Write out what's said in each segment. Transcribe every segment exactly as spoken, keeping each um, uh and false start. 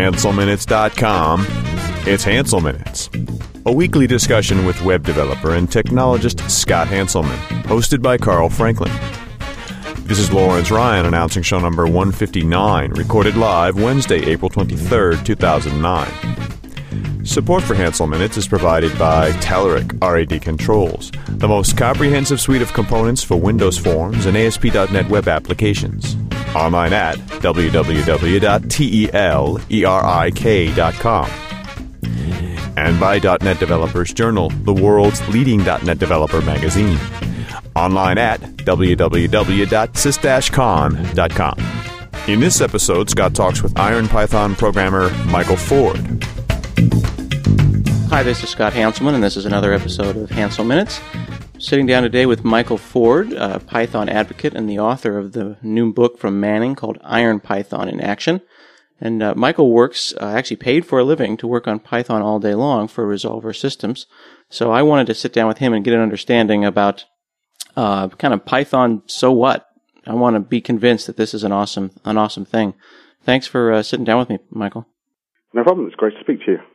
Hansel Minutes dot com, it's Hansel Minutes, a weekly discussion with web developer and technologist Scott Hanselman, hosted by Carl Franklin. This is Lawrence Ryan announcing show number one fifty-nine, recorded live Wednesday, April twenty-third, two thousand nine. Support for Hansel Minutes is provided by Telerik R A D Controls, the most comprehensive suite of components for Windows Forms and A S P dot net web applications. Online at w w w dot telerik dot com. And by .dot net Developers Journal, the world's leading .dot net developer magazine. Online at w w w dot sys dash con dot com. In this episode, Scott talks with IronPython programmer Michael Ford. Hi, this is Scott Hanselman, and this is another episode of Hansel Minutes. Sitting down today with Michael Ford, a Python advocate and the author of the new book from Manning called IronPython in Action. And uh, Michael works, uh, actually paid for a living, to work on Python all day long for Resolver Systems. So I wanted to sit down with him and get an understanding about uh, kind of Python, so what? I want to be convinced that this is an awesome, an awesome thing. Thanks for uh, sitting down with me, Michael. No problem. It's great to speak to you.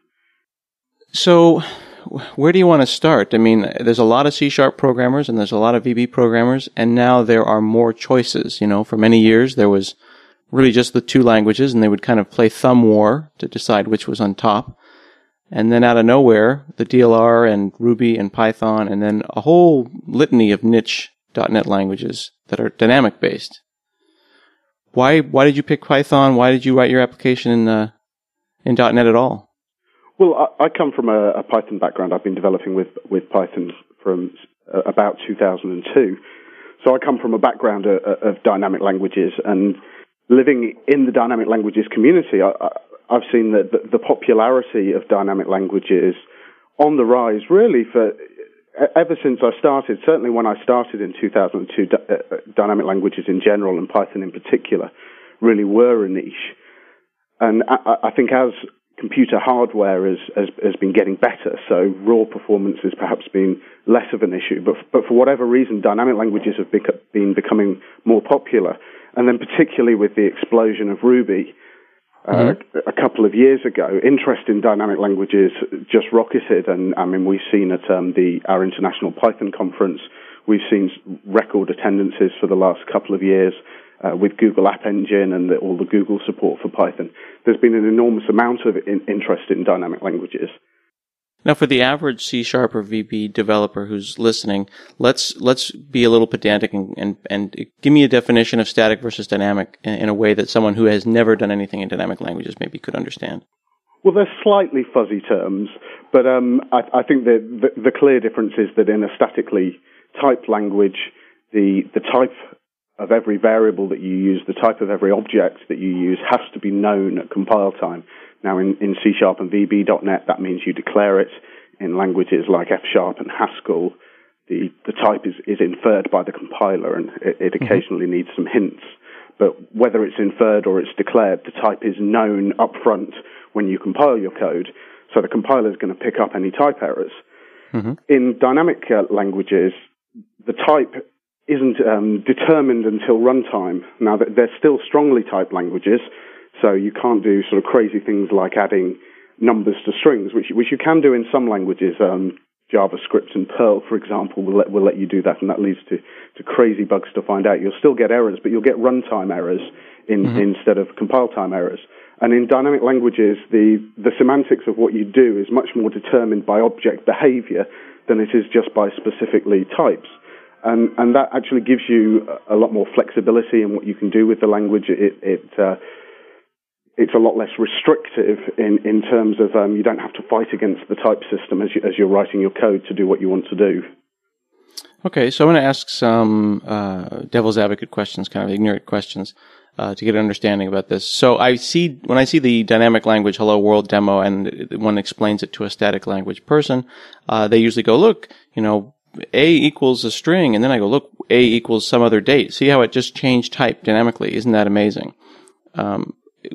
So, where do you want to start? I mean, there's a lot of C-sharp programmers and there's a lot of V B programmers, and now there are more choices. You know, for many years there was really just the two languages, and they would kind of play thumb war to decide which was on top. And then out of nowhere, the D L R and Ruby and Python, and then a whole litany of niche .dot net languages that are dynamic-based. Why why did you pick Python? Why did you write your application in uh, in .dot net at all? Well, I, I come from a, a Python background. I've been developing with, with Python from uh, about two thousand two. So I come from a background of, of dynamic languages, and living in the dynamic languages community, I, I, I've seen that the, the popularity of dynamic languages on the rise really for ever since I started. Certainly when I started in two thousand two, d- uh, dynamic languages in general and Python in particular really were a niche. And I, I think as computer hardware has, has, has been getting better, so raw performance has perhaps been less of an issue. But, but for whatever reason, dynamic languages have bec- been becoming more popular. And then particularly with the explosion of Ruby uh, mm-hmm. a couple of years ago, interest in dynamic languages just rocketed. And I mean, we've seen at um, the our International Python Conference, we've seen record attendances for the last couple of years. Uh, with Google App Engine and the, all the Google support for Python, there's been an enormous amount of in, interest in dynamic languages. Now, for the average C-sharp or V B developer who's listening, let's let's be a little pedantic and, and, and give me a definition of static versus dynamic in, in a way that someone who has never done anything in dynamic languages maybe could understand. Well, they're slightly fuzzy terms, but um, I, I think that the, the clear difference is that in a statically typed language, the the type of every variable that you use, the type of every object that you use has to be known at compile time. Now, in, in C-sharp and V B dot net, that means you declare it. In languages like F-sharp and Haskell, the, the type is, is inferred by the compiler, and it, it occasionally needs some hints. But whether it's inferred or it's declared, the type is known up front when you compile your code, so the compiler is going to pick up any type errors. Mm-hmm. In dynamic uh, languages, the type isn't um, determined until runtime. Now, they're still strongly typed languages, so you can't do sort of crazy things like adding numbers to strings, which which you can do in some languages. Um, JavaScript and Perl, for example, will let, will let you do that, and that leads to, to crazy bugs to find out. You'll still get errors, but you'll get runtime errors in, mm-hmm. instead of compile time errors. And in dynamic languages, the, the semantics of what you do is much more determined by object behavior than it is just by specifically types. And, and that actually gives you a lot more flexibility in what you can do with the language. It, it uh, it's a lot less restrictive in, in terms of um, you don't have to fight against the type system as, you, as you're writing your code to do what you want to do. Okay, so I'm going to ask some uh, devil's advocate questions, kind of ignorant questions, uh, to get an understanding about this. So I see when I see the dynamic language Hello World demo, and one explains it to a static language person, uh, they usually go, look, you know, A equals a string, and then I go, look, A equals some other date. See how it just changed type dynamically? Isn't that amazing? Um,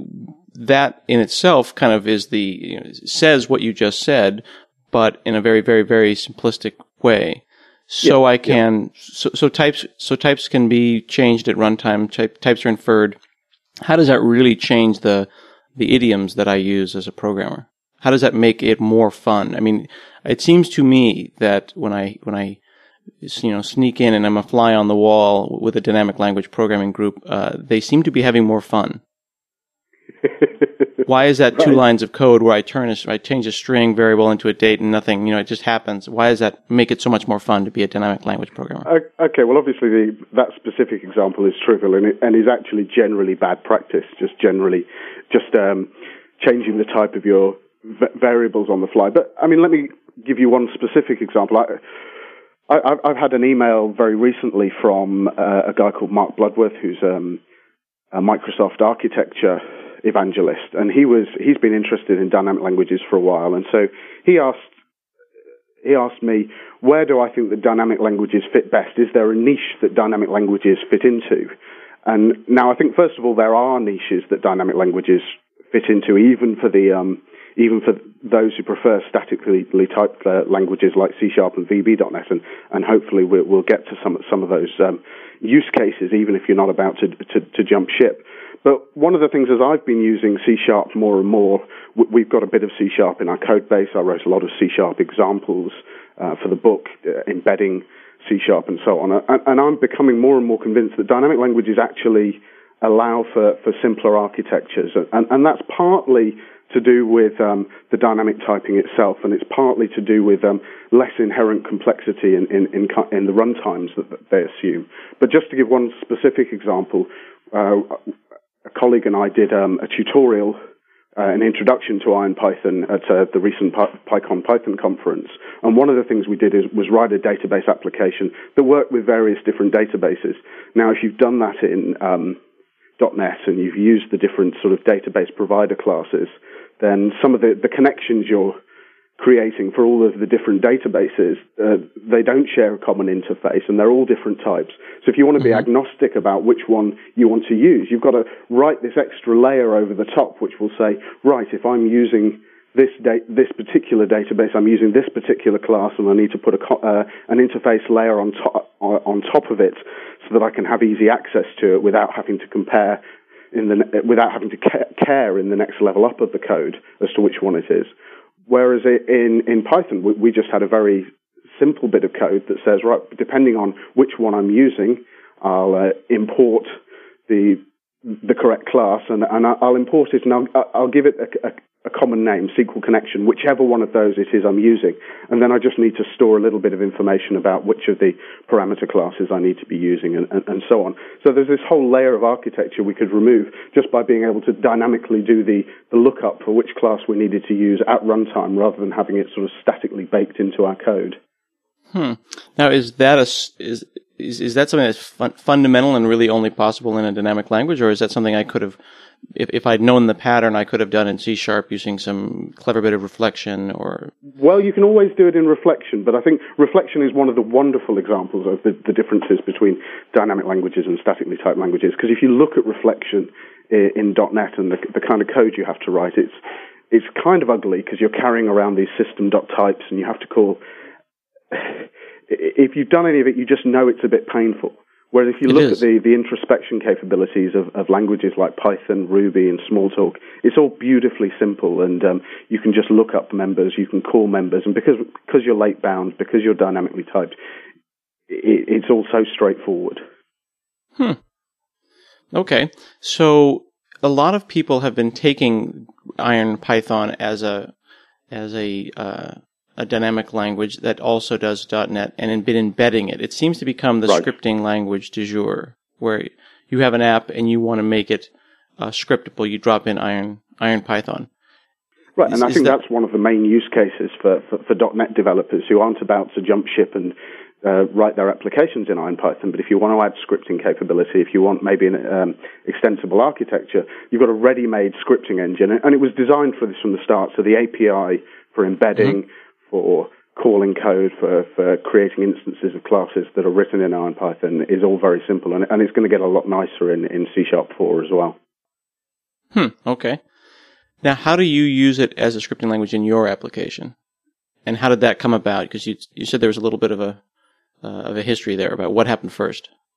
that in itself kind of is the, you know, says what you just said, but in a very, very, very simplistic way. So yeah, I can, yeah. so, so types, so types can be changed at runtime. Type, types are inferred. How does that really change the, the idioms that I use as a programmer? How does that make it more fun? I mean, it seems to me that when I when I you know sneak in and I'm a fly on the wall with a dynamic language programming group, uh, they seem to be having more fun. Why is that two right. lines of code where I turn a, I change a string variable into a date and nothing, you know, it just happens? Why does that make it so much more fun to be a dynamic language programmer? Okay, well, obviously the, that specific example is trivial and, it, and is actually generally bad practice, just generally just um, changing the type of your v- variables on the fly. But, I mean, let me give you one specific example. I, I, I've had an email very recently from uh, a guy called Mark Bloodworth, who's um, a Microsoft architecture evangelist, and he was he's been interested in dynamic languages for a while, and so he asked he asked me, where do I think that dynamic languages fit best? Is there a niche that dynamic languages fit into? And now I think first of all there are niches that dynamic languages fit into, even for the um, even for those who prefer statically typed uh, languages like C Sharp and V B dot net, and, and hopefully we'll, we'll get to some some of those um, use cases, even if you're not about to, to to jump ship. But one of the things as I've been using C Sharp more and more, we've got a bit of C Sharp in our code base. I wrote a lot of C Sharp examples uh, for the book, uh, embedding C Sharp and so on. And, and I'm becoming more and more convinced that dynamic languages actually allow for, for simpler architectures. And, and that's partly to do with um, the dynamic typing itself, and it's partly to do with um, less inherent complexity in, in, in, in the runtimes that, that they assume. But just to give one specific example, uh, a colleague and I did um, a tutorial, uh, an introduction to IronPython at uh, the recent Py- PyCon Python conference. And one of the things we did is, was write a database application that worked with various different databases. Now, if you've done that in um, .NET and you've used the different sort of database provider classes, then some of the, the connections you're creating for all of the different databases, uh, they don't share a common interface, and they're all different types. So if you want to be mm-hmm. agnostic about which one you want to use, you've got to write this extra layer over the top, which will say, right, if I'm using this da- this particular database, I'm using this particular class, and I need to put a co- uh, an interface layer on top on top of it, so that I can have easy access to it without having to compare in the ne- without having to ca- care in the next level up of the code as to which one it is. Whereas in, in Python, we, we just had a very simple bit of code that says, right, depending on which one I'm using, I'll uh, import the the correct class, and, and I'll import it, and I'll, I'll give it a, a, a common name, S Q L connection, whichever one of those it is I'm using. And then I just need to store a little bit of information about which of the parameter classes I need to be using, and, and, and so on. So there's this whole layer of architecture we could remove just by being able to dynamically do the, the lookup for which class we needed to use at runtime, rather than having it sort of statically baked into our code. Hmm. Now, is that a is is, is that something that's fun, fundamental and really only possible in a dynamic language, or is that something I could have, if if I'd known the pattern, I could have done in C Sharp using some clever bit of reflection? Or well, you can always do it in reflection, but I think reflection is one of the wonderful examples of the, the differences between dynamic languages and statically typed languages. Because if you look at reflection in, in .NET and the, the kind of code you have to write, it's it's kind of ugly because you're carrying around these system.types, and you have to call. If you've done any of it, you just know it's a bit painful. Whereas if you it look is. at the, the introspection capabilities of, of languages like Python, Ruby, and Smalltalk, it's all beautifully simple, and um, you can just look up members, you can call members, and because because you're late bound, because you're dynamically typed, it, it's all so straightforward. Hmm. Okay. So a lot of people have been taking IronPython as a as a uh, a dynamic language that also does .NET and been embedding it. It seems to become the right. scripting language du jour, where you have an app and you want to make it uh, scriptable. You drop in Iron IronPython. Right, is, and I think that... that's one of the main use cases for, for, for .NET developers who aren't about to jump ship and uh, write their applications in IronPython. But if you want to add scripting capability, if you want maybe an um, extensible architecture, you've got a ready-made scripting engine, and it was designed for this from the start. So the A P I for embedding, mm-hmm. for calling code, for, for creating instances of classes that are written in IronPython is all very simple, and, and it's going to get a lot nicer in, in C Sharp four as well. Hmm, okay. Now, how do you use it as a scripting language in your application? And how did that come about? Because you you said there was a little bit of a uh, of a history there about what happened first.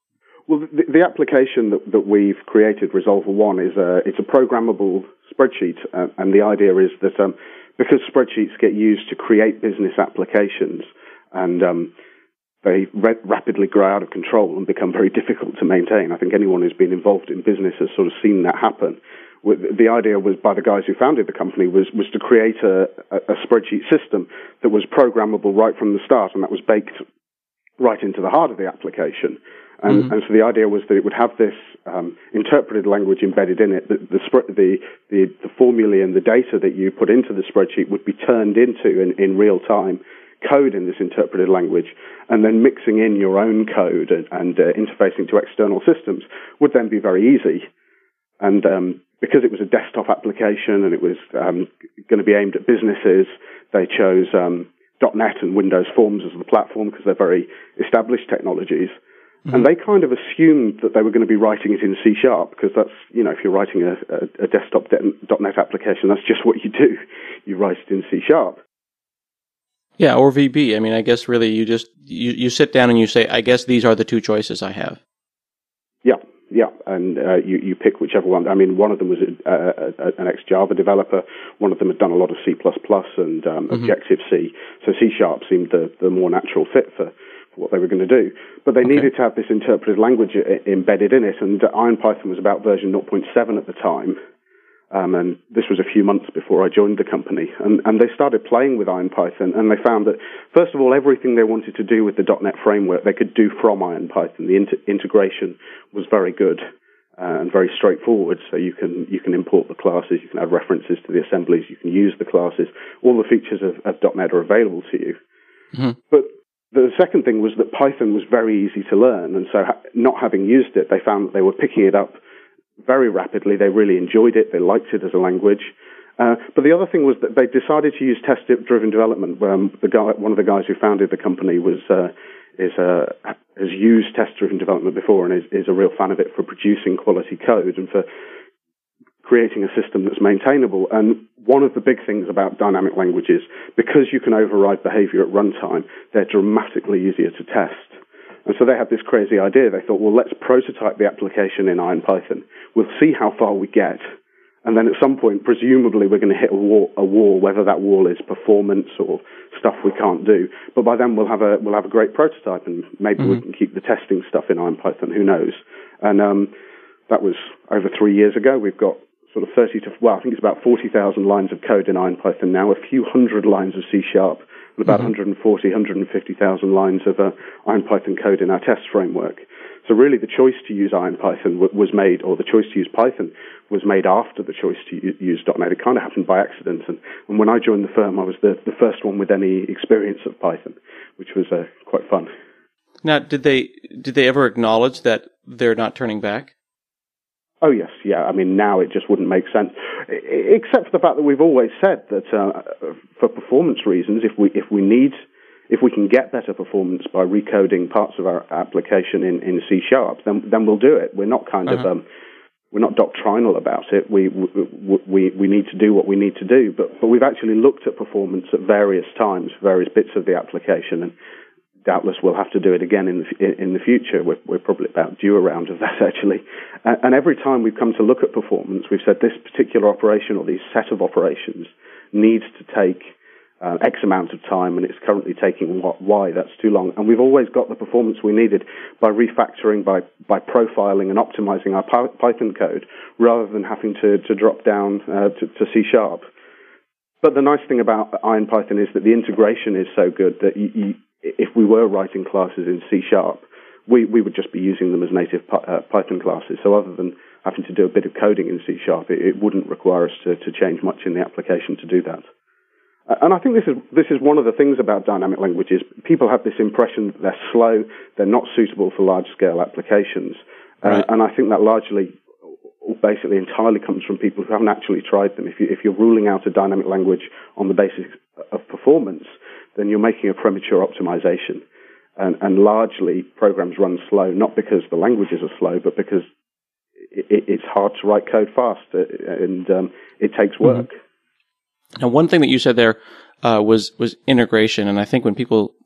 Well, the, the application that, that we've created, Resolver One, is a, it's a programmable spreadsheet, uh, and the idea is that um, because spreadsheets get used to create business applications, and um, they re- rapidly grow out of control and become very difficult to maintain. I think anyone who's been involved in business has sort of seen that happen. The idea was, by the guys who founded the company, was, was to create a, a spreadsheet system that was programmable right from the start, and that was baked right into the heart of the application. And, mm-hmm. and so the idea was that it would have this um, interpreted language embedded in it. The, the, the, the, the formulae and the data that you put into the spreadsheet would be turned into, in, in real time, code in this interpreted language, and then mixing in your own code and, and uh, interfacing to external systems would then be very easy. And um, because it was a desktop application and it was um, going to be aimed at businesses, they chose um, dot net and Windows Forms as the platform because they're very established technologies. Mm-hmm. And they kind of assumed that they were going to be writing it in C Sharp because that's, you know, if you're writing a, a, a desktop dot net application, that's just what you do. You write it in C Sharp. Yeah, or V B. I mean, I guess really you just, you, you sit down and you say, I guess these are the two choices I have. Yeah. Yeah, and uh, you, you pick whichever one. I mean, one of them was a, a, an ex-Java developer. One of them had done a lot of C plus plus and um, mm-hmm. Objective-C. So C Sharp seemed the, the more natural fit for, for what they were going to do. But they okay. needed to have this interpreted language I- embedded in it, and IronPython was about version zero point seven at the time. Um, and this was a few months before I joined the company. And, and they started playing with IronPython, and they found that, first of all, everything they wanted to do with the dot net framework, they could do from IronPython. The inter- integration was very good uh, and very straightforward. So you can you can import the classes, you can add references to the assemblies, you can use the classes. All the features of, of dot net are available to you. Mm-hmm. But the second thing was that Python was very easy to learn, and so ha- not having used it, they found that they were picking it up very rapidly. They really enjoyed it. They liked it as a language. Uh, but the other thing was that they decided to use test-driven development. Um, the guy, one of the guys who founded the company was uh, is uh, has used test-driven development before and is, is a real fan of it for producing quality code and for creating a system that's maintainable. And one of the big things about dynamic languages, because you can override behavior at runtime, they're dramatically easier to test. And so they had this crazy idea. They thought, well, let's prototype the application in IronPython. We'll see how far we get. And then at some point, presumably, we're going to hit a wall, a wall, whether that wall is performance or stuff we can't do. But by then, we'll have a we'll have a great prototype, and maybe mm-hmm. we can keep the testing stuff in IronPython. Who knows? And um, that was over three years ago. We've got sort of thirty to, well, I think it's about forty thousand lines of code in IronPython now, a few hundred lines of C Sharp, and about mm-hmm. one hundred forty, one hundred fifty thousand lines of uh, IronPython code in our test framework. So really the choice to use IronPython w- was made, or the choice to use Python was made after the choice to u- use dot net. It kind of happened by accident. And, and when I joined the firm, I was the, the first one with any experience of Python, which was uh, quite fun. Now, did they did they ever acknowledge that they're not turning back? Oh, yes, yeah. I mean, now it just wouldn't make sense, except for the fact that we've always said that uh, for performance reasons, if we if we need, if we can get better performance by recoding parts of our application in, in C Sharp, then then we'll do it. We're not kind uh-huh. of um, we're not doctrinal about it. We, we we we need to do what we need to do, but but we've actually looked at performance at various times, various bits of the application, and doubtless we'll have to do it again in the, in the future. We're, we're probably about due a round of that, actually. Uh, and every time we've come to look at performance, we've said this particular operation or these set of operations needs to take uh, X amount of time, and it's currently taking what, Y. That's too long. And we've always got the performance we needed by refactoring, by, by profiling and optimizing our Python code, rather than having to, to drop down uh, to, to C Sharp. But the nice thing about IronPython is that the integration is so good that you, you if we were writing classes in C Sharp, we, we would just be using them as native uh, Python classes. So other than having to do a bit of coding in C Sharp, it, it wouldn't require us to, to change much in the application to do that. Uh, and I think this is this is one of the things about dynamic languages. People have this impression that they're slow, they're not suitable for large-scale applications. Uh, right. And I think that largely, basically entirely comes from people who haven't actually tried them. If, you, if you're ruling out a dynamic language on the basis of performance, then you're making a premature optimization. And, and largely, programs run slow, not because the languages are slow, but because it, it's hard to write code fast, and um, it takes work. Mm-hmm. Now, one thing that you said there uh, was was integration, and I think when people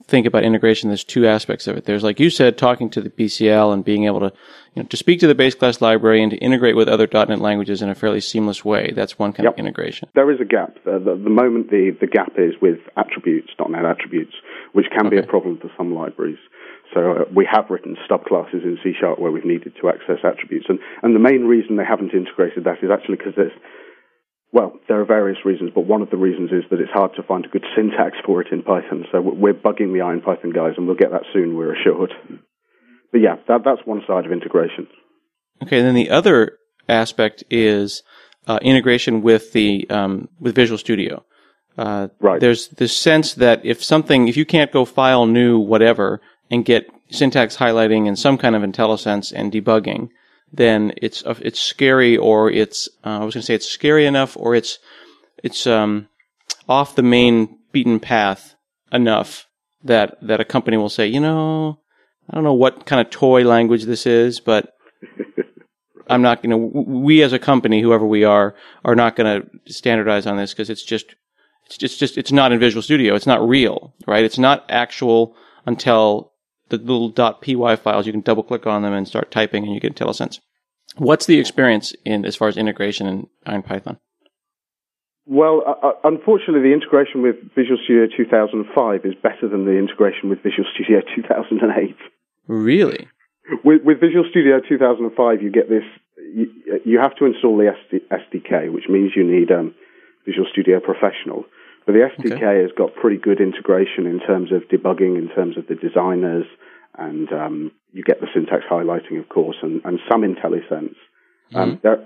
think about integration, there's two aspects of it. There's, like you said, talking to the P C L and being able to, you know, to speak to the base class library and to integrate with other dot net languages in a fairly seamless way. That's one kind yep. of integration. There is a gap. Uh, the, the moment the, the gap is with attributes, dot net attributes, which can okay. be a problem for some libraries. So uh, we have written stub classes in C Sharp where we've needed to access attributes. And, and the main reason they haven't integrated that is actually because there's, well, there are various reasons, but one of the reasons is that it's hard to find a good syntax for it in Python. So we're bugging the IronPython guys, and we'll get that soon, we're assured. But yeah, that, that's one side of integration. Okay, and then the other aspect is uh, integration with the um, with Visual Studio. Uh, right. There's this sense that if something, if you can't go file new whatever and get syntax highlighting and some kind of IntelliSense and debugging, then it's uh, it's scary, or it's uh, I was going to say it's scary enough, or it's it's um, off the main beaten path enough that that a company will say, you know, I don't know what kind of toy language this is, but I'm not going to. We as a company, whoever we are, are not going to standardize on this because it's just it's just just it's not in Visual Studio. It's not real, right? It's not actual until the little .py files, you can double click on them and start typing and you get IntelliSense. What's the experience in as far as integration in IronPython? Well, uh, unfortunately, the integration with Visual Studio two thousand five is better than the integration with Visual Studio two thousand eight. Really? With, with Visual Studio two thousand five, you get this, you, you have to install the S D K, which means you need um, Visual Studio Professional. But the S D K okay. has got pretty good integration in terms of debugging, in terms of the designers, and um, you get the syntax highlighting, of course, and, and some IntelliSense. Mm-hmm. Um, there,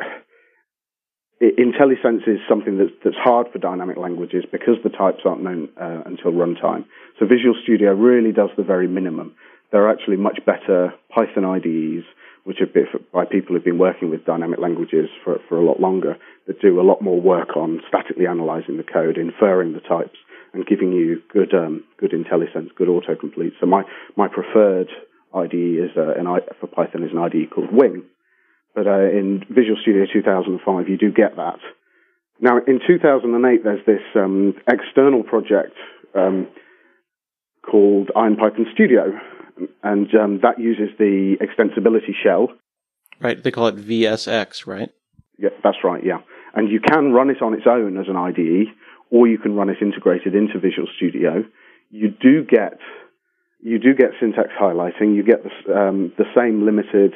IntelliSense is something that's, that's hard for dynamic languages because the types aren't known uh, until runtime. So Visual Studio really does the very minimum. There are actually much better Python I D Es, which are by people who've been working with dynamic languages for, for a lot longer, that do a lot more work on statically analyzing the code, inferring the types, and giving you good um, good IntelliSense, good autocomplete. So my, my preferred I D E is uh, an I, for Python is an I D E called Wing. But uh, in Visual Studio two thousand five, you do get that. Now, in two thousand eight, there's this um, external project um, called IronPython Studio, and um, that uses the extensibility shell. Right, they call it V S X, right? Yeah, that's right, yeah. And you can run it on its own as an I D E, or you can run it integrated into Visual Studio. You do get you do get syntax highlighting. You get the, um, the same limited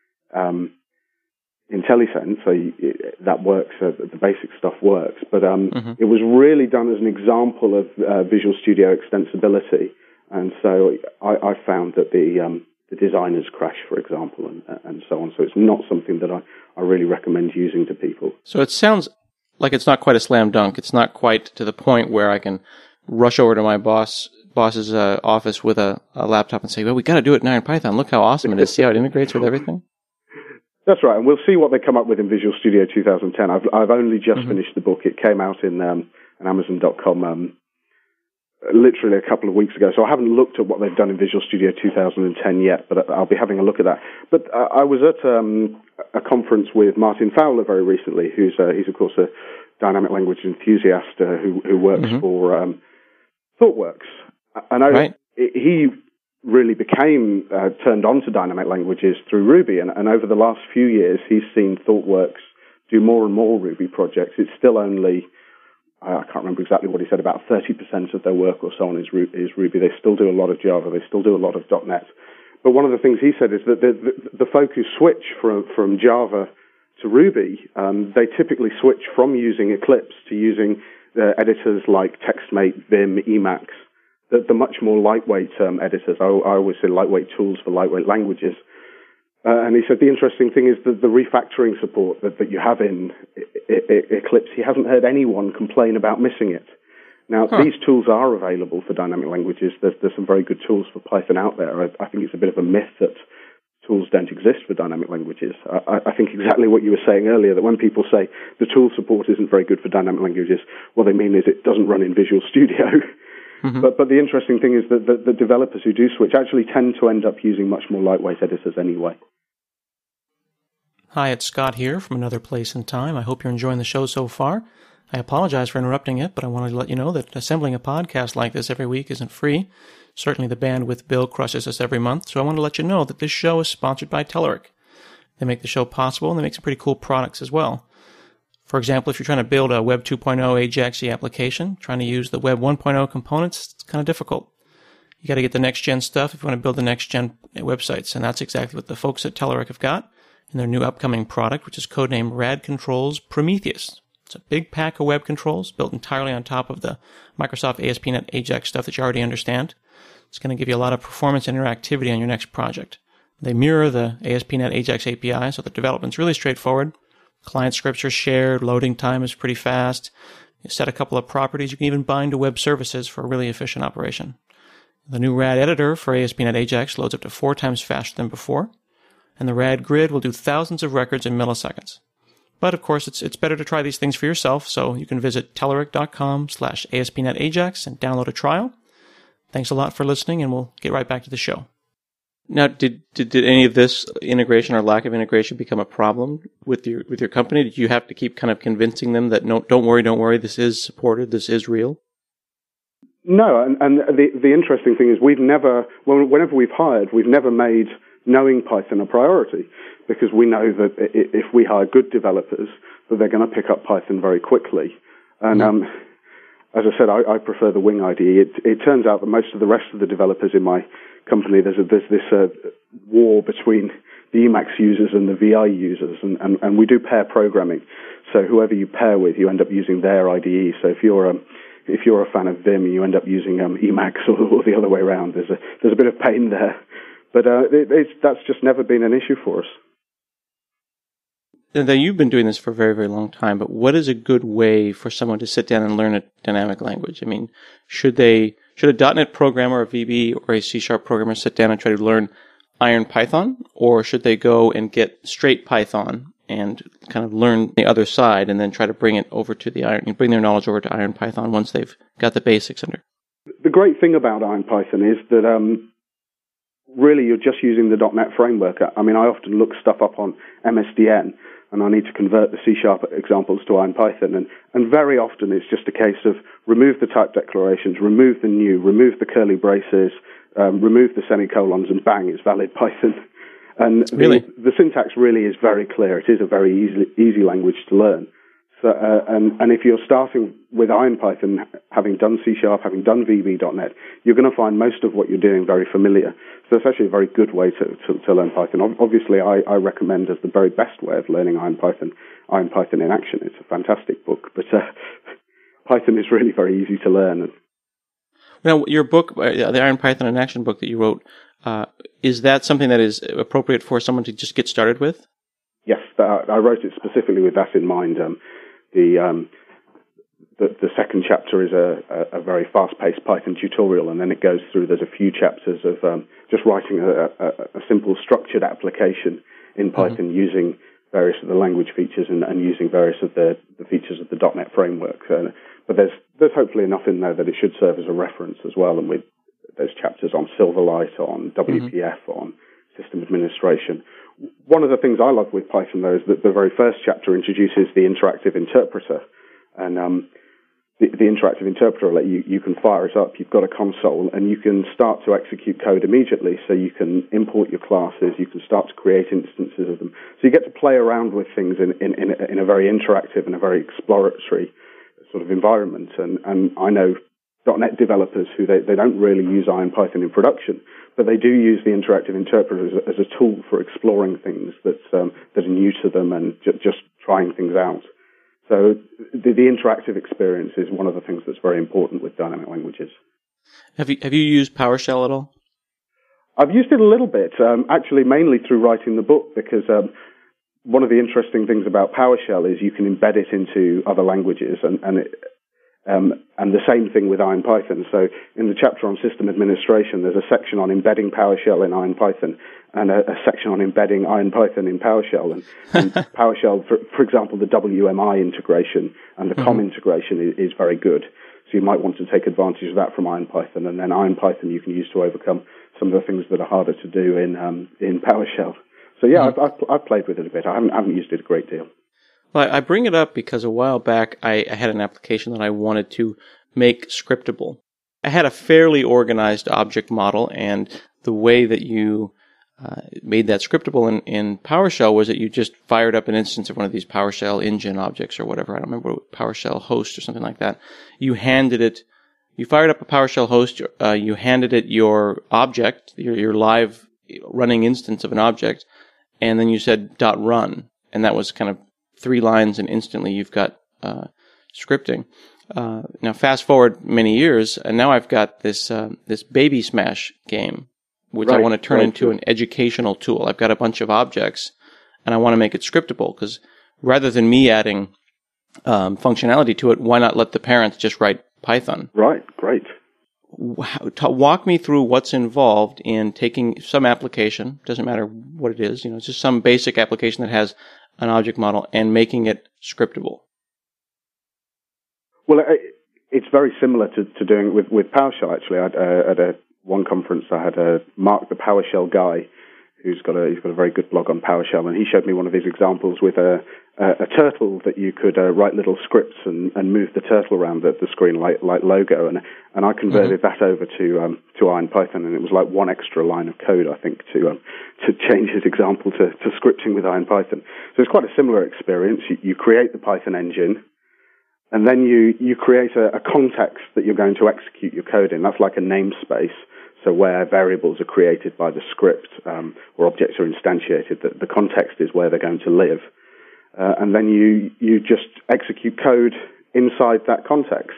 um, IntelliSense, so you, it, that works. Uh, the basic stuff works, but um, mm-hmm. it was really done as an example of uh, Visual Studio extensibility. And so I, I found that the um, the designers crash, for example, and, and so on. So it's not something that I, I really recommend using to people. So it sounds like it's not quite a slam dunk. It's not quite to the point where I can rush over to my boss boss's uh, office with a, a laptop and say, well, we got to do it in IronPython. Look how awesome it is. See how it integrates with everything? That's right. And we'll see what they come up with in Visual Studio two thousand ten. I've, I've only just mm-hmm. finished the book. It came out in um, an Amazon dot com um literally a couple of weeks ago, so I haven't looked at what they've done in Visual Studio two thousand ten yet, but I'll be having a look at that. But uh, I was at um, a conference with Martin Fowler very recently, who's uh, he's of course a dynamic language enthusiast uh, who, who works mm-hmm. for um, ThoughtWorks. And I, right. he really became uh, turned on to dynamic languages through Ruby, and, and over the last few years, he's seen ThoughtWorks do more and more Ruby projects. It's still only I can't remember exactly what he said, about thirty percent of their work or so on is, is Ruby. They still do a lot of Java. They still do a lot of .NET. But one of the things he said is that the, the, the folk who switch from, from Java to Ruby, um, they typically switch from using Eclipse to using uh, editors like TextMate, Vim, Emacs, the, the much more lightweight um, editors. I, I always say lightweight tools for lightweight languages. Uh, and he said the interesting thing is that the refactoring support that, that you have in I- I- Eclipse, he hasn't heard anyone complain about missing it. Now, huh. these tools are available for dynamic languages. There's, there's some very good tools for Python out there. I, I think it's a bit of a myth that tools don't exist for dynamic languages. I, I think exactly what you were saying earlier, that when people say the tool support isn't very good for dynamic languages, what they mean is it doesn't run in Visual Studio. Mm-hmm. But, but the interesting thing is that the, the developers who do switch actually tend to end up using much more lightweight editors anyway. Hi, it's Scott here from Another Place and Time. I hope you're enjoying the show so far. I apologize for interrupting it, but I wanted to let you know that assembling a podcast like this every week isn't free. Certainly the bandwidth bill crushes us every month, so I want to let you know that this show is sponsored by Telerik. They make the show possible, and they make some pretty cool products as well. For example, if you're trying to build a Web two point oh Ajax-y application, trying to use the Web one point oh components, it's kind of difficult. You got to get the next-gen stuff if you want to build the next-gen websites, and that's exactly what the folks at Telerik have got in their new upcoming product, which is codenamed Rad Controls Prometheus. It's a big pack of web controls built entirely on top of the Microsoft A S P dot net Ajax stuff that you already understand. It's going to give you a lot of performance and interactivity on your next project. They mirror the A S P dot net Ajax A P I, so the development's really straightforward. Client scripts are shared, loading time is pretty fast. You set a couple of properties, you can even bind to web services for a really efficient operation. The new Rad editor for A S P dot net Ajax loads up to four times faster than before, and the Rad grid will do thousands of records in milliseconds. But of course, it's it's better to try these things for yourself, so you can visit telerik.com slash ASP.NET and download a trial. Thanks a lot for listening, and we'll get right back to the show. Now, did, did did any of this integration or lack of integration become a problem with your with your company? Did you have to keep kind of convincing them that no, don't worry, don't worry, this is supported, this is real? No, and, and the the interesting thing is we've never, whenever we've hired, we've never made knowing Python a priority, because we know that if we hire good developers, that they're going to pick up Python very quickly. And mm-hmm. um, as I said, I, I prefer the Wing I D E. It, it turns out that most of the rest of the developers in my company, there's, a, there's this uh, war between the Emacs users and the V I users, and, and, and we do pair programming. So whoever you pair with, you end up using their I D E. So if you're um, if you're a fan of Vim, you end up using um, Emacs, or, or the other way around. There's a there's a bit of pain there, but uh, it, it's, that's just never been an issue for us. Now, you've been doing this for a very, very long time, but what is a good way for someone to sit down and learn a dynamic language? I mean, should they, should a dot net programmer, a V B, or a C Sharp programmer sit down and try to learn Iron Python, or should they go and get straight Python and kind of learn the other side and then try to bring it over to the Iron, bring their knowledge over to Iron Python once they've got the basics under? The great thing about Iron Python is that um, really you're just using the dot net framework. I mean, I often look stuff up on M S D N, and I need to convert the C-sharp examples to Iron Python. And, and very often it's just a case of remove the type declarations, remove the new, remove the curly braces, um, remove the semicolons, and bang, it's valid Python. And really? the, the syntax really is very clear. It is a very easy, easy language to learn. So, uh, and, and if you're starting with Iron Python, having done C-sharp, having done V B dot net, you're going to find most of what you're doing very familiar. So it's actually a very good way to, to, to learn Python. Obviously, I, I recommend as the very best way of learning Iron Python, Iron Python in Action. It's a fantastic book, but uh, Python is really very easy to learn. Now, your book, uh, the Iron Python in Action book that you wrote, uh, is that something that is appropriate for someone to just get started with? Yes, that, I wrote it specifically with that in mind. Um, The, um, the the second chapter is a, a, a very fast-paced Python tutorial, and then it goes through, there's a few chapters of um, just writing a, a, a simple structured application in Python mm-hmm. using various of the language features and, and using various of the, the features of the dot net framework. Uh, but there's there's hopefully enough in there that it should serve as a reference as well, and with there's chapters on Silverlight, on W P F, mm-hmm. on system administration. One of the things I love with Python, though, is that the very first chapter introduces the interactive interpreter. And um, the, the interactive interpreter, let you, you can fire it up. You've got a console, and you can start to execute code immediately. So you can import your classes. You can start to create instances of them. So you get to play around with things in, in, in, a, in a very interactive and a very exploratory sort of environment. And, and I know dot net developers who they, they don't really use Iron Python in production, but they do use the interactive interpreter as a, as a tool for exploring things that um, that are new to them and ju- just trying things out. So the, the interactive experience is one of the things that's very important with dynamic languages. Have you have you used PowerShell at all? I've used it a little bit, um, actually mainly through writing the book, because um, one of the interesting things about PowerShell is you can embed it into other languages, and, and it, Um, and the same thing with Iron Python. So in the chapter on system administration, there's a section on embedding PowerShell in Iron Python and a, a section on embedding Iron Python in PowerShell. And, and PowerShell, for, for example, the W M I integration and the mm-hmm. C O M integration is, is very good. So you might want to take advantage of that from Iron Python. And then Iron Python you can use to overcome some of the things that are harder to do in um, in PowerShell. So yeah, mm-hmm. I've, I've, I've played with it a bit. I haven't, I haven't used it a great deal. Well, I bring it up because a while back I, I had an application that I wanted to make scriptable. I had a fairly organized object model, and the way that you uh, made that scriptable in, in PowerShell was that you just fired up an instance of one of these PowerShell engine objects or whatever. I don't remember, what, PowerShell host or something like that. You handed it, you fired up a PowerShell host, uh, you handed it your object, your, your live running instance of an object, and then you said dot run, and that was kind of three lines, and instantly you've got uh, scripting. Uh, now, fast forward many years, and now I've got this uh, this Baby Smash game, which right, I want to turn right, into an educational tool. I've got a bunch of objects, and I want to make it scriptable, because rather than me adding um, functionality to it, why not let the parents just write Python? Right, great. Walk me through what's involved in taking some application, doesn't matter what it is, you know, it's just some basic application that has an object model, and making it scriptable. Well, it's very similar to, to doing it with, with PowerShell, actually. I had, uh, at a, one conference, I had uh, Mark, the PowerShell guy, who's got a he's got a very good blog on PowerShell, and he showed me one of his examples with a, a, a turtle that you could uh, write little scripts and, and move the turtle around the, the screen like like Logo, and and I converted mm-hmm. that over to um, to IronPython, and it was like one extra line of code, I think, to um, to change his example to, to scripting with IronPython. So it's quite a similar experience. You, you create the Python engine, and then you you create a, a context that you're going to execute your code in. That's like a namespace. So where variables are created by the script um, or objects are instantiated, the, the context is where they're going to live. Uh, and then you you just execute code inside that context.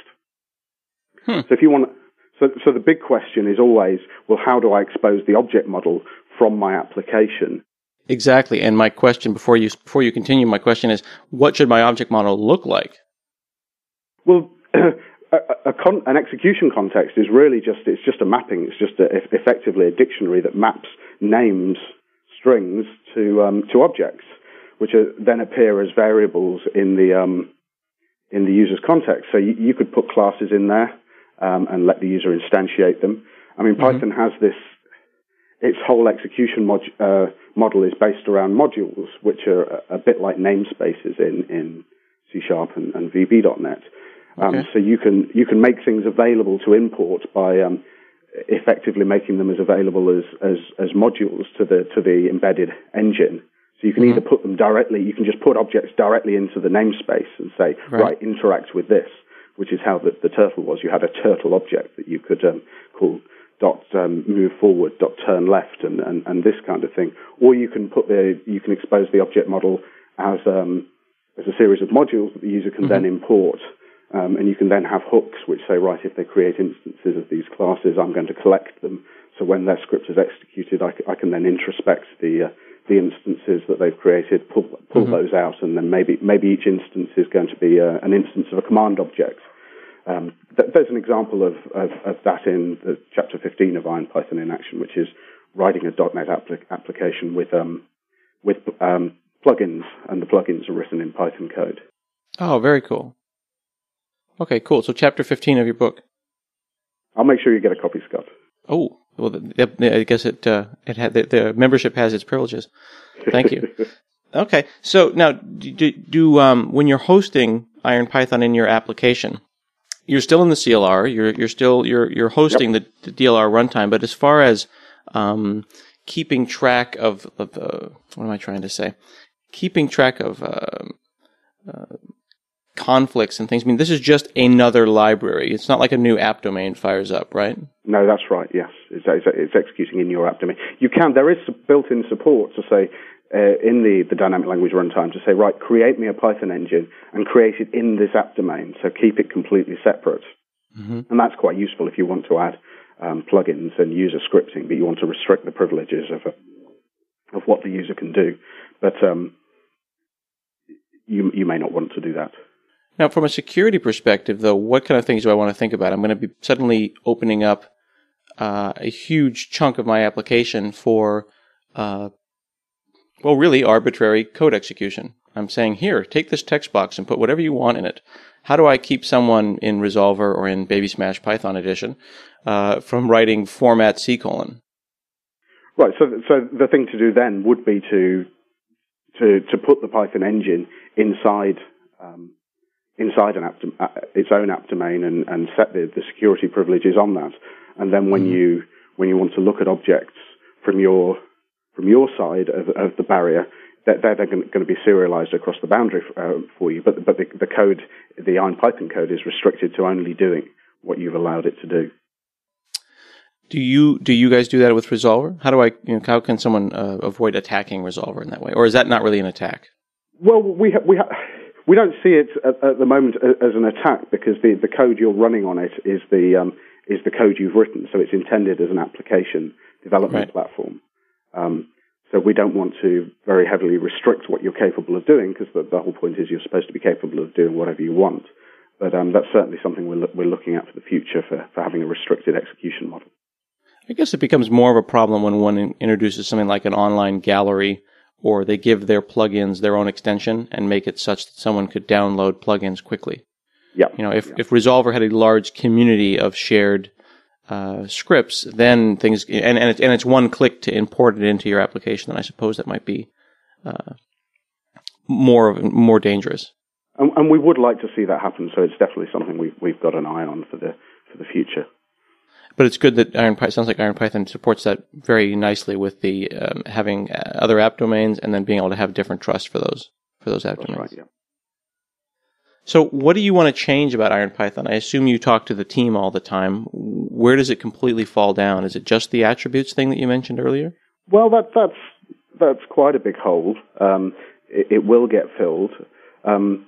Hmm. So if you want, so so the big question is always, well, how do I expose the object model from my application? Exactly. And my question before you before you continue, my question is, what should my object model look like? Well. A, a con, an execution context is really just, it's just a mapping. It's just a, effectively a dictionary that maps names, strings to um, to objects, which are, then appear as variables in the um, in the user's context. So you, you could put classes in there um, and let the user instantiate them. I mean, mm-hmm. Python has this, its whole execution mod, uh, model is based around modules, which are a, a bit like namespaces in, in C Sharp and, and V B dot net. Um, okay. So you can you can make things available to import by um, effectively making them as available as, as, as modules to the to the embedded engine. So you can mm-hmm. either put them directly, you can just put objects directly into the namespace and say, right, right interact with this, which is how the, the turtle was. You had a turtle object that you could um, call dot um, move forward, dot turn left, and, and, and this kind of thing. Or you can put the you can expose the object model as um, as a series of modules that the user can mm-hmm. then import. Um, and you can then have hooks which say, right, if they create instances of these classes, I'm going to collect them. So when their script is executed, I, c- I can then introspect the uh, the instances that they've created, pull pull mm-hmm. those out, and then maybe maybe each instance is going to be uh, an instance of a command object. Um, th- there's an example of, of, of that in the chapter fifteen of IronPython in Action, which is writing a .NET applic- application with um, with um, plugins, and the plugins are written in Python code. Oh, very cool. Okay, cool. So chapter fifteen of your book. I'll make sure you get a copy, Scott. Oh, well, the, the, I guess it uh, it had the, the membership has its privileges. Thank you. Okay, so now do, do um, when you're hosting IronPython in your application, you're still in the C L R. You're you're still you're you're hosting yep. the, the D L R runtime. But as far as um, keeping track of of uh, what am I trying to say? Keeping track of uh, uh, conflicts and things. I mean, this is just another library. It's not like a new app domain fires up, right? No, that's right. Yes, it's, it's, it's executing in your app domain. You can. There is built-in support to say uh, in the, the dynamic language runtime to say, right, create me a Python engine and create it in this app domain. So keep it completely separate, mm-hmm. and that's quite useful if you want to add um, plugins and user scripting, but you want to restrict the privileges of a, of what the user can do. But um, you you may not want to do that. Now, from a security perspective, though, what kind of things do I want to think about? I'm going to be suddenly opening up uh, a huge chunk of my application for, uh, well, really arbitrary code execution. I'm saying, here, take this text box and put whatever you want in it. How do I keep someone in Resolver or in Baby Smash Python Edition uh, from writing format C colon? Right. So, so the thing to do then would be to to to put the Python engine inside um, inside an app, uh, its own app domain and, and set the, the security privileges on that. And then when mm-hmm. you when you want to look at objects from your from your side of, of the barrier, they're, they're going to be serialized across the boundary uh, for you. But but the, the code, the IronPython code, is restricted to only doing what you've allowed it to do. Do you do you guys do that with Resolver? How do I you know how can someone uh, avoid attacking Resolver in that way, or is that not really an attack? Well, we ha- we ha- we don't see it at, at the moment as an attack because the, the code you're running on it is the um, is the code you've written, so it's intended as an application development right. platform. Um, so we don't want to very heavily restrict what you're capable of doing because the, the whole point is you're supposed to be capable of doing whatever you want. But um, that's certainly something we're lo- we're looking at for the future for, for having a restricted execution model. I guess it becomes more of a problem when one in- introduces something like an online gallery, or they give their plugins their own extension and make it such that someone could download plugins quickly. Yeah. You know, if, yeah. if Resolver had a large community of shared uh, scripts, then things, and, and, it, and it's one click to import it into your application, then I suppose that might be uh, more more dangerous. And, and we would like to see that happen, so it's definitely something we've, we've got an eye on for the for the future. But it's good that IronPython sounds like IronPython supports that very nicely with the um, having other app domains and then being able to have different trust for those for those app That's domains. Right, yeah. So, what do you want to change about IronPython? I assume you talk to the team all the time. Where does it completely fall down? Is it just the attributes thing that you mentioned earlier? Well, that that's that's quite a big hole. Um, it, it will get filled. Um,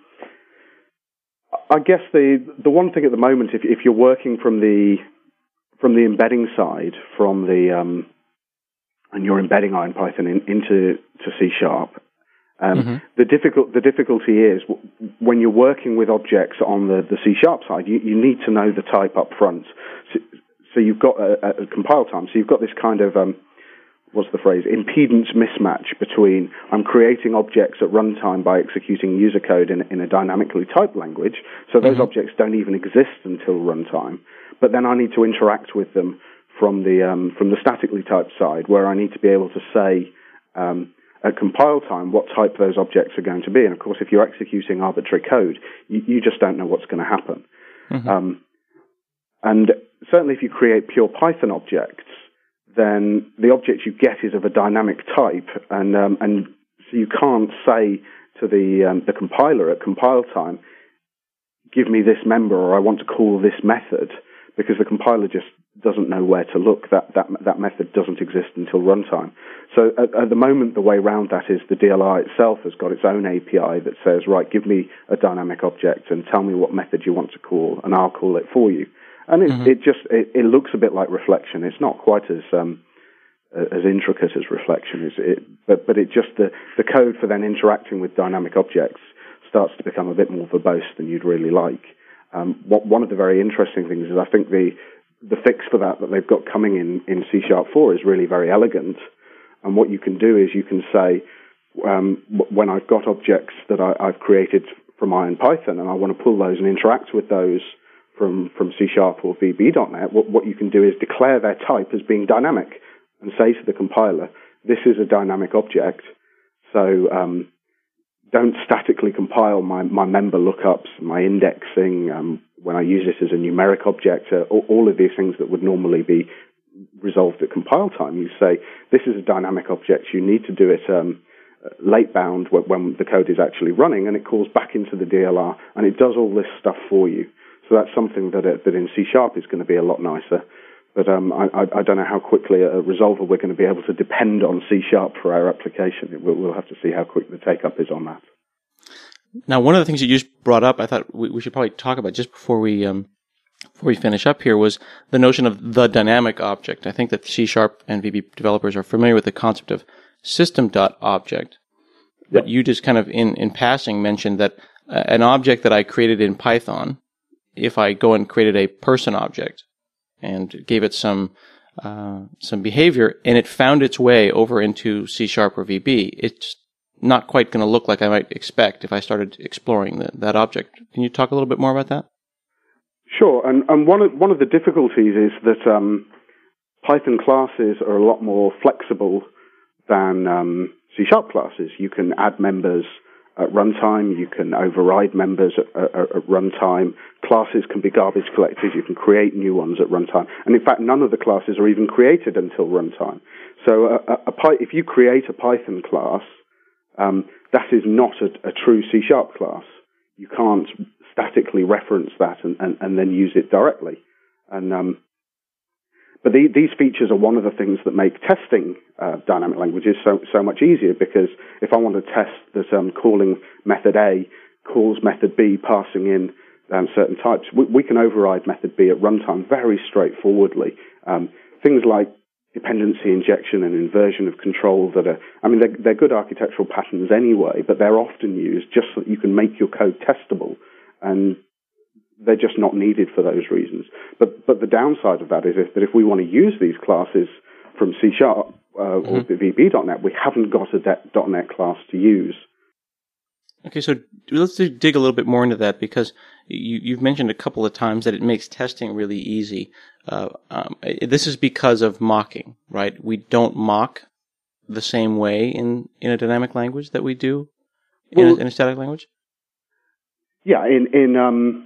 I guess the the one thing at the moment, if if you're working from the from the embedding side, from the um, and you're embedding IronPython in, into to C Sharp, um, mm-hmm. the difficult the difficulty is when you're working with objects on the, the C Sharp side, you, you need to know the type up front. So, so you've got a, a compile time. So you've got this kind of um, what's the phrase? Impedance mismatch between I'm creating objects at runtime by executing user code in, in a dynamically typed language, so those mm-hmm. objects don't even exist until runtime. But then I need to interact with them from the um, from the statically typed side, where I need to be able to say um, at compile time what type those objects are going to be. And of course, if you're executing arbitrary code, you, you just don't know what's going to happen. Mm-hmm. Um, and certainly, if you create pure Python objects, then the object you get is of a dynamic type, and um, and so you can't say to the um, the compiler at compile time, give me this member, or I want to call this method, because the compiler just doesn't know where to look. That that that method doesn't exist until runtime. So at, at the moment, the way around that is the D L R itself has got its own A P I that says, right, give me a dynamic object and tell me what method you want to call, and I'll call it for you. And it, mm-hmm. it just it, it looks a bit like Reflection. It's not quite as um, as intricate as Reflection is, it, but but it just the the code for then interacting with dynamic objects starts to become a bit more verbose than you'd really like. Um, what, one of the very interesting things is I think the the fix for that that they've got coming in in C Sharp four is really very elegant. And what you can do is you can say um, when I've got objects that I, I've created from IronPython and I want to pull those and interact with those from, from C Sharp or V B dot net, what, what you can do is declare their type as being dynamic and say to the compiler, this is a dynamic object, so um, don't statically compile my, my member lookups, my indexing, um, when I use this as a numeric object, uh, all, all of these things that would normally be resolved at compile time. You say, this is a dynamic object, you need to do it um, late bound when, when the code is actually running, and it calls back into the D L R, and it does all this stuff for you. So that's something that it, that in C Sharp is going to be a lot nicer. But um, I, I don't know how quickly a Resolver we're going to be able to depend on C Sharp for our application. We'll, we'll have to see how quick the take-up is on that. Now, one of the things you just brought up, I thought we, we should probably talk about just before we um, before we finish up here, was the notion of the dynamic object. I think that C Sharp and V B developers are familiar with the concept of system.object. But yep. You just kind of in, in passing mentioned that uh, an object that I created in Python, if I go and created a person object and gave it some uh, some behavior, and it found its way over into C Sharp or V B, it's not quite going to look like I might expect if I started exploring the, that object. Can you talk a little bit more about that? Sure, and, and one of one of the difficulties is that um, Python classes are a lot more flexible than um, C Sharp classes. You can add members at runtime. You can override members at, at, at runtime. Classes can be garbage collectors. You can create new ones at runtime. And in fact, none of the classes are even created until runtime. So a, a, a, if you create a Python class, um, that is not a, a true C Sharp class. You can't statically reference that and, and, and then use it directly. And um, But the, these features are one of the things that make testing uh, dynamic languages so, so much easier, because if I want to test that um, calling method A calls method B, passing in um, certain types, we, we can override method B at runtime very straightforwardly. Um, things like dependency injection and inversion of control that are, I mean, they're, they're good architectural patterns anyway, but they're often used just so that you can make your code testable, and they're just not needed for those reasons. But but the downside of that is if, that if we want to use these classes from C Sharp uh, mm-hmm. or V B dot net, we haven't got a de- .NET class to use. Okay, so let's dig a little bit more into that, because you, you've mentioned a couple of times that it makes testing really easy. Uh, um, this is because of mocking, right? We don't mock the same way in, in a dynamic language that we do in, well, a, in a static language? Yeah, in... in um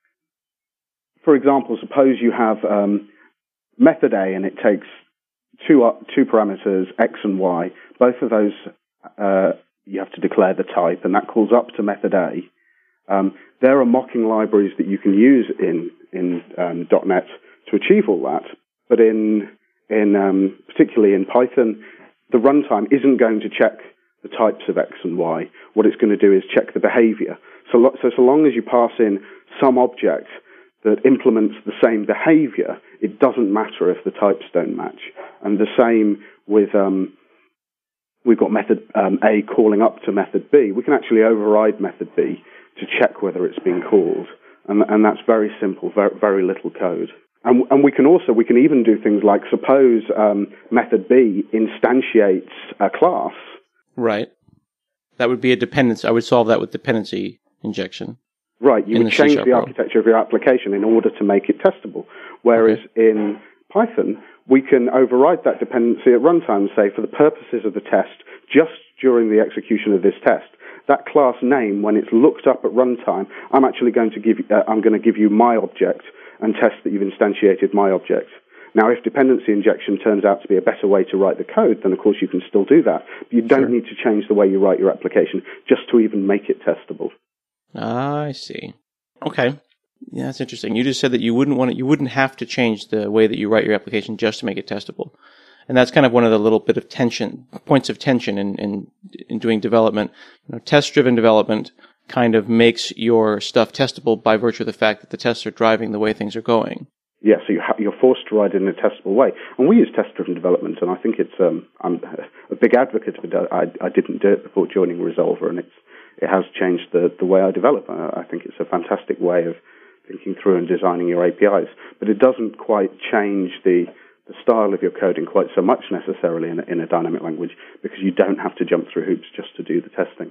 For example, suppose you have um, method A and it takes two uh, two parameters, X and Y. Both of those, uh, you have to declare the type, and that calls up to method A. Um, there are mocking libraries that you can use in, in um, .NET to achieve all that, but in, in um, particularly in Python, the runtime isn't going to check the types of X and Y. What it's going to do is check the behavior. So, lo- so, so long as you pass in some object that implements the same behavior, it doesn't matter if the types don't match. And the same with, um, we've got method um, A calling up to method B. We can actually override method B to check whether it's been called. And, and that's very simple, very, very little code. And, and we can also, we can even do things like, suppose um, method B instantiates a class. Right. That would be a dependency. I would solve that with dependency injection. Right, you would change the architecture of your application in order to make it testable. Whereas okay. in Python, we can override that dependency at runtime and say, for the purposes of the test, just during the execution of this test, that class name, when it's looked up at runtime, I'm actually going to give uh, I'm going to give you my object and test that you've instantiated my object. Now, if dependency injection turns out to be a better way to write the code, then of course you can still do that. But you don't sure. need to change the way you write your application just to even make it testable. I see. Okay. Yeah, that's interesting. You just said that you wouldn't want to, you wouldn't have to change the way that you write your application just to make it testable. And that's kind of one of the little bit of tension, points of tension in, in, in doing development. You know, test-driven development kind of makes your stuff testable by virtue of the fact that the tests are driving the way things are going. Yeah, so you ha- you're forced to write it in a testable way. And we use test-driven development, and I think it's, um, I'm a big advocate of it. I, I didn't do it before joining Resolver, and it's, it has changed the, the way I develop. I think it's a fantastic way of thinking through and designing your A P Is. But it doesn't quite change the, the style of your coding quite so much necessarily in a, in a dynamic language, because you don't have to jump through hoops just to do the testing.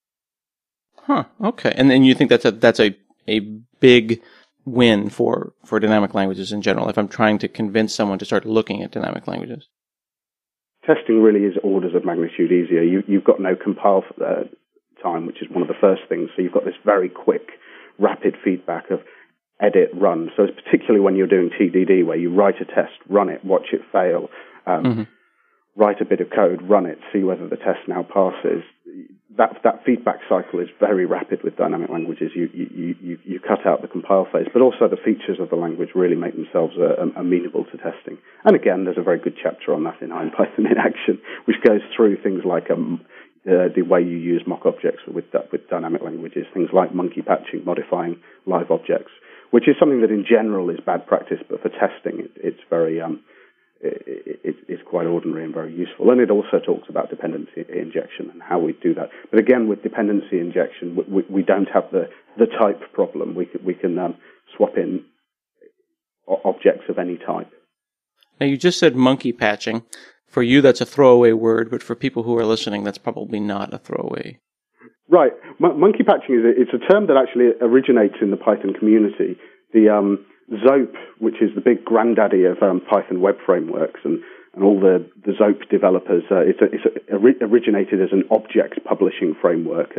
Huh, okay. And then you think that's a, that's a, a big win for, for dynamic languages in general, if I'm trying to convince someone to start looking at dynamic languages? Testing really is orders of magnitude easier. You, you've got no compile uh, time, which is one of the first things. So you've got this very quick, rapid feedback of edit, run. So it's particularly when you're doing T D D, where you write a test, run it, watch it fail, um, mm-hmm. write a bit of code, run it, see whether the test now passes. That that feedback cycle is very rapid with dynamic languages. You you you, you cut out the compile phase, but also the features of the language really make themselves uh, amenable to testing. And again, there's a very good chapter on that in Python in Action, which goes through things like um, Uh, the way you use mock objects with with dynamic languages, things like monkey patching, modifying live objects, which is something that in general is bad practice, but for testing it, it's very um, it, it, it's quite ordinary and very useful. And it also talks about dependency injection and how we do that. But again, with dependency injection, we, we don't have the, the type problem. We can, we can um, swap in objects of any type. Now, you just said monkey patching. For you, that's a throwaway word, but for people who are listening, that's probably not a throwaway. Right. M- monkey patching is a, it's a term that actually originates in the Python community. The um, Zope, which is the big granddaddy of um, Python web frameworks, and, and all the, the Zope developers, uh, it's, a, it's a, originated as an object publishing framework, and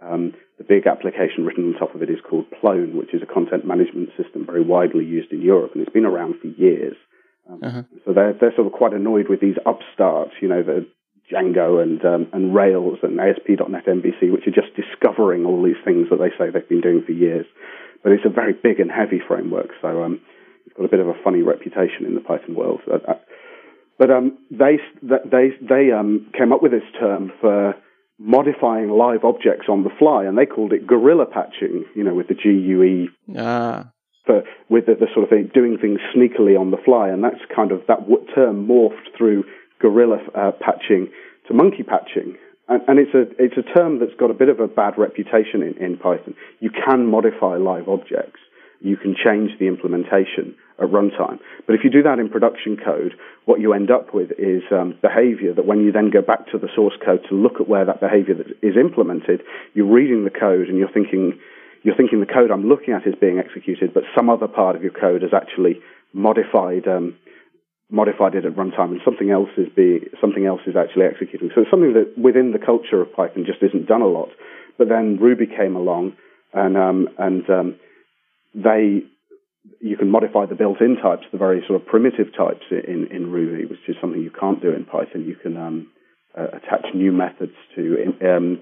Um, the big application written on top of it is called Plone, which is a content management system very widely used in Europe, and it's been around for years. Um, uh-huh. So they're they're sort of quite annoyed with these upstarts, you know, the Django and um, and Rails and A S P dot net M V C, which are just discovering all these things that they say they've been doing for years. But it's a very big and heavy framework, so um, it's got a bit of a funny reputation in the Python world. Uh, but um, they they they um, came up with this term for modifying live objects on the fly, and they called it guerrilla patching. You know, with the G U E. Ah. For, with the, the sort of thing, doing things sneakily on the fly, and that's kind of that w- term morphed through guerrilla uh, patching to monkey patching, and, and it's a it's a term that's got a bit of a bad reputation in, in Python. You can modify live objects, you can change the implementation at runtime, but if you do that in production code, what you end up with is um, behavior that when you then go back to the source code to look at where that behavior that is implemented, you're reading the code and you're thinking. You're thinking the code I'm looking at is being executed, but some other part of your code has actually modified um, modified it at runtime, and something else is being something else is actually executing. So it's something that within the culture of Python just isn't done a lot. But then Ruby came along, and um, and um, they you can modify the built-in types, the very sort of primitive types in in Ruby, which is something you can't do in Python. You can um, uh, attach new methods to um,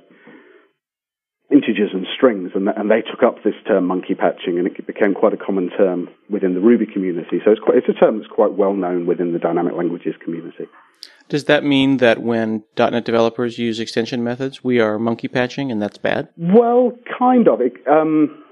integers and strings, and, and they took up this term monkey patching, and it became quite a common term within the Ruby community. So it's quite, it's a term that's quite well known within the dynamic languages community. Does that mean that when dot net developers use extension methods, we are monkey patching, and that's bad? Well, kind of. It, um,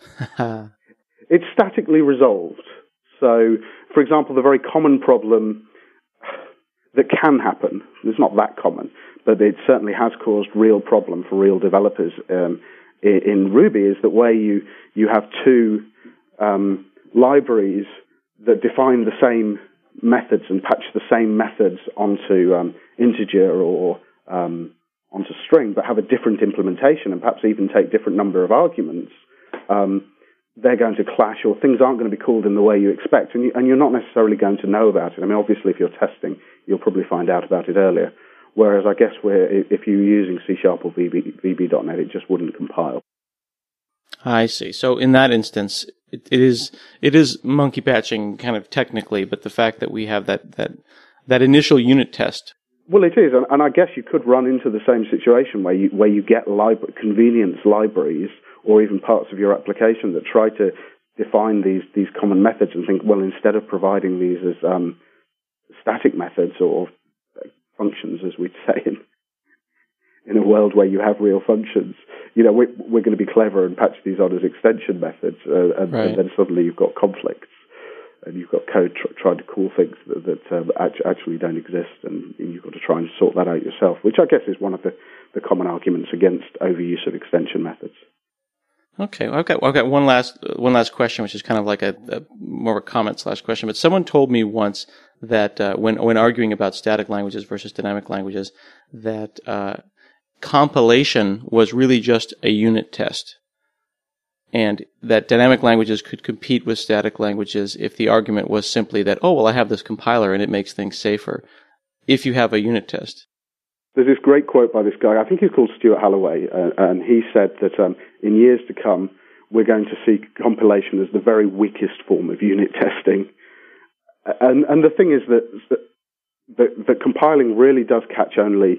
it's statically resolved. So, for example, the very common problem that can happen, it's not that common, but it certainly has caused real problem for real developers um, in, in Ruby, is that where you, you have two um, libraries that define the same methods and patch the same methods onto um, integer or um, onto string, but have a different implementation and perhaps even take different number of arguments, um, they're going to clash, or things aren't going to be called in the way you expect, and, you, and you're not necessarily going to know about it. I mean, obviously, if you're testing, you'll probably find out about it earlier. Whereas I guess where if you're using C Sharp or V B dot net, it just wouldn't compile. I see. So in that instance, it, it is it is monkey patching kind of technically, but the fact that we have that that, that initial unit test. Well, it is, and, and I guess you could run into the same situation where you where you get libra- convenience libraries or even parts of your application that try to define these these common methods and think, well, instead of providing these as um, static methods or functions, as we'd say in, in a world where you have real functions, you know, we, we're going to be clever and patch these on as extension methods, uh, and, right. and then suddenly you've got conflicts, and you've got code tr- trying to call things that, that um, actually don't exist, and you've got to try and sort that out yourself, which I guess is one of the, the common arguments against overuse of extension methods. Okay, well, I've got I've got one last one last question, which is kind of like a, a more of a comment slash question. But someone told me once that uh, when when arguing about static languages versus dynamic languages, that uh, compilation was really just a unit test, and that dynamic languages could compete with static languages if the argument was simply that, oh well, I have this compiler and it makes things safer if you have a unit test. There's this great quote by this guy, I think he's called Stuart Halloway, uh, and he said that um, in years to come, we're going to see compilation as the very weakest form of unit testing. And, and the thing is that, that, that, that compiling really does catch only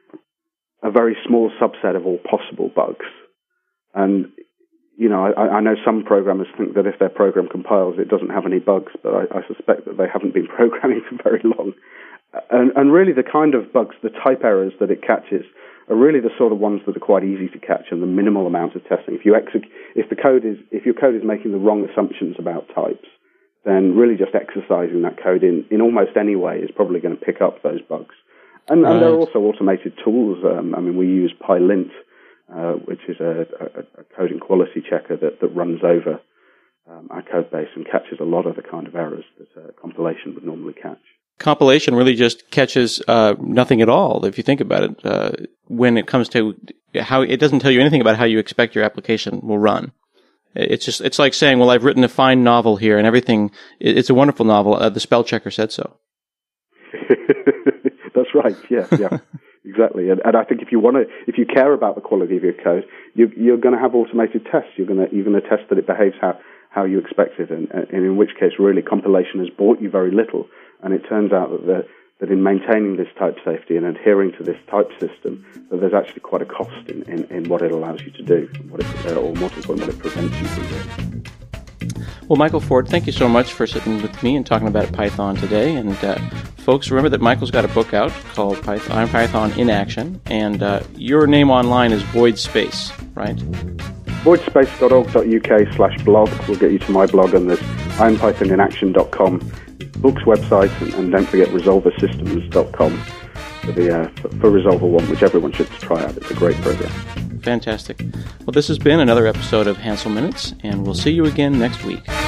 a very small subset of all possible bugs. And, you know, I, I know some programmers think that if their program compiles, it doesn't have any bugs, but I, I suspect that they haven't been programming for very long. And, and really the kind of bugs, the type errors that it catches, are really the sort of ones that are quite easy to catch and the minimal amount of testing. If you exec- if the code is, if your code is making the wrong assumptions about types, then really just exercising that code in, in almost any way is probably going to pick up those bugs. And, right. and there are also automated tools. Um, I mean, we use PyLint, uh, which is a, a, a coding quality checker that, that runs over um, our code base and catches a lot of the kind of errors that uh, compilation would normally catch. Compilation really just catches uh, nothing at all, if you think about it, uh, when it comes to how it doesn't tell you anything about how you expect your application will run. It's just, it's like saying, well, I've written a fine novel here and everything, it's a wonderful novel. Uh, the spell checker said so. That's right. Yeah. Yeah. Exactly, and, and I think if you want to, if you care about the quality of your code, you, you're going to have automated tests. You're going to you're going to test that it behaves how, how you expect it, and, and in which case, really, compilation has bought you very little. And it turns out that the, that in maintaining this type safety and adhering to this type system, that there's actually quite a cost in, in, in what it allows you to do, what it, uh, or more important, what it prevents you from doing. Well, Michael Ford, thank you so much for sitting with me and talking about Python today. And uh, folks, remember that Michael's got a book out called Python, Python in Action, and uh, your name online is Void Space, right? void space dot org dot U K slash blog will get you to my blog, and there's impython in action dot com, book's website, and, and don't forget resolver systems dot com for, the, uh, for, for Resolver one, which everyone should try out. It's a great program. Fantastic. Well, this has been another episode of Hansel Minutes, and we'll see you again next week.